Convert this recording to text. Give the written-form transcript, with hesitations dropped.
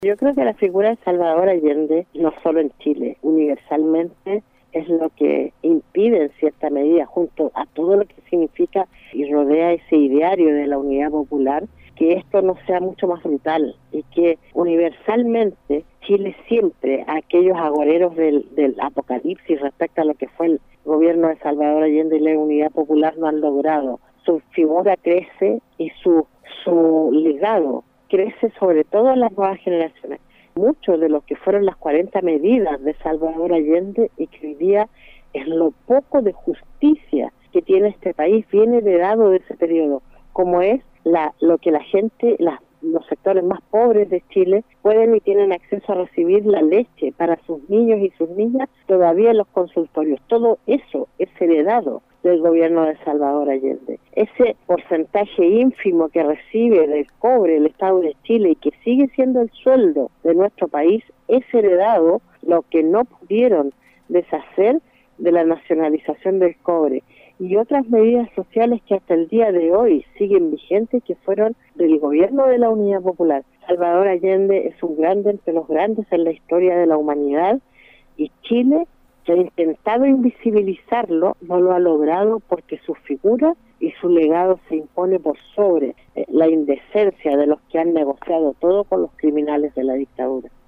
Yo creo que la figura de Salvador Allende, no solo en Chile, universalmente, es lo que impide en cierta medida, junto a todo lo que significa y rodea ese ideario de la unidad popular, que esto no sea mucho más brutal y que universalmente Chile siempre, aquellos agoreros del apocalipsis respecto a lo que fue el gobierno de Salvador Allende y la unidad popular, no han logrado. Su figura crece y su legado crece sobre todo en las nuevas generaciones. Mucho de lo que fueron las 40 medidas de Salvador Allende y que hoy día es lo poco de justicia que tiene este país, viene heredado de ese periodo, como es lo que la gente, los sectores más pobres de Chile pueden y tienen acceso a recibir la leche para sus niños y sus niñas todavía en los consultorios. Todo eso es heredado del gobierno de Salvador Allende. Ese porcentaje ínfimo que recibe del cobre el Estado de Chile y que sigue siendo el sueldo de nuestro país es heredado lo que no pudieron deshacer de la nacionalización del cobre y otras medidas sociales que hasta el día de hoy siguen vigentes, que fueron del gobierno de la Unidad Popular. Salvador Allende es un grande entre los grandes en la historia de la humanidad y Chile, que ha intentado invisibilizarlo, no lo ha logrado porque su figura y su legado se impone por sobre la indecencia de los que han negociado todo con los criminales de la dictadura.